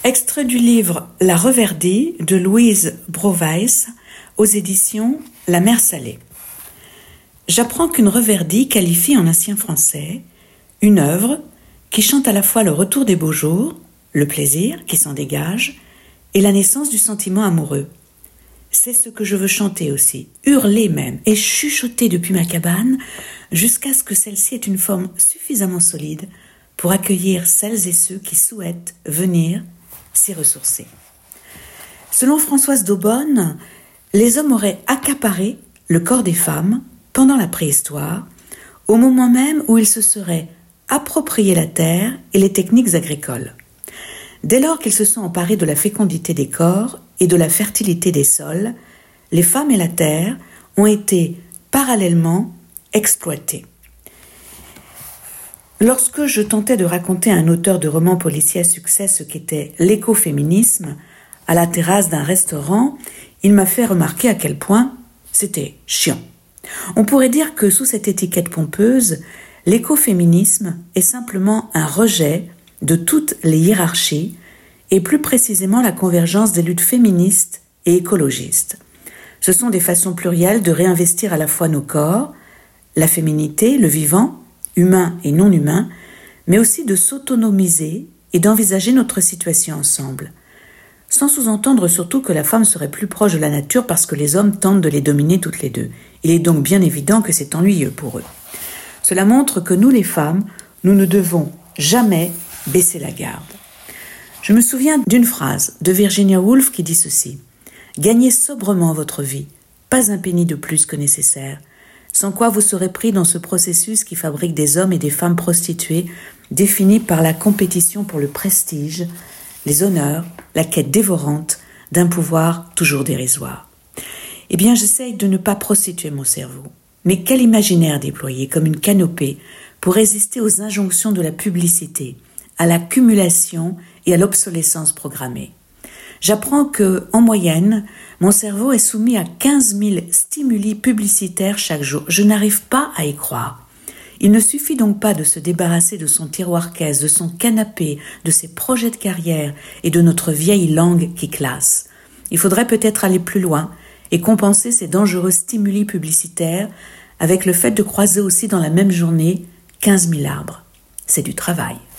Extrait du livre La Reverdie de Louise Broweis aux éditions La Mer Salée. J'apprends qu'une reverdie qualifie en ancien français une œuvre qui chante à la fois le retour des beaux jours, le plaisir qui s'en dégage et la naissance du sentiment amoureux. C'est ce que je veux chanter aussi, hurler même et chuchoter depuis ma cabane jusqu'à ce que celle-ci ait une forme suffisamment solide pour accueillir celles et ceux qui souhaitent venir s'y ressourcer. Selon Françoise d'Aubonne, les hommes auraient accaparé le corps des femmes pendant la préhistoire, au moment même où ils se seraient approprié la terre et les techniques agricoles. Dès lors qu'ils se sont emparés de la fécondité des corps et de la fertilité des sols, les femmes et la terre ont été parallèlement exploitées. Lorsque je tentais de raconter à un auteur de romans policiers à succès ce qu'était l'écoféminisme, à la terrasse d'un restaurant, il m'a fait remarquer à quel point c'était chiant. On pourrait dire que sous cette étiquette pompeuse, l'écoféminisme est simplement un rejet de toutes les hiérarchies et plus précisément la convergence des luttes féministes et écologistes. Ce sont des façons plurielles de réinvestir à la fois nos corps, la féminité, le vivant, humain et non humain, mais aussi de s'autonomiser et d'envisager notre situation ensemble. Sans sous-entendre surtout que la femme serait plus proche de la nature parce que les hommes tentent de les dominer toutes les deux. Il est donc bien évident que c'est ennuyeux pour eux. Cela montre que nous les femmes, nous ne devons jamais baisser la garde. Je me souviens d'une phrase de Virginia Woolf qui dit ceci : « Gagnez sobrement votre vie, pas un penny de plus que nécessaire, sans quoi vous serez pris dans ce processus qui fabrique des hommes et des femmes prostituées définis par la compétition pour le prestige, les honneurs, la quête dévorante d'un pouvoir toujours dérisoire. » Eh bien, j'essaye de ne pas prostituer mon cerveau, mais quel imaginaire déployer comme une canopée pour résister aux injonctions de la publicité, à l'accumulation et à l'obsolescence programmée. J'apprends que, en moyenne, mon cerveau est soumis à 15 000 stimuli publicitaires chaque jour. Je n'arrive pas à y croire. Il ne suffit donc pas de se débarrasser de son tiroir caisse, de son canapé, de ses projets de carrière et de notre vieille langue qui classe. Il faudrait peut-être aller plus loin et compenser ces dangereux stimuli publicitaires avec le fait de croiser aussi dans la même journée 15 000 arbres. C'est du travail.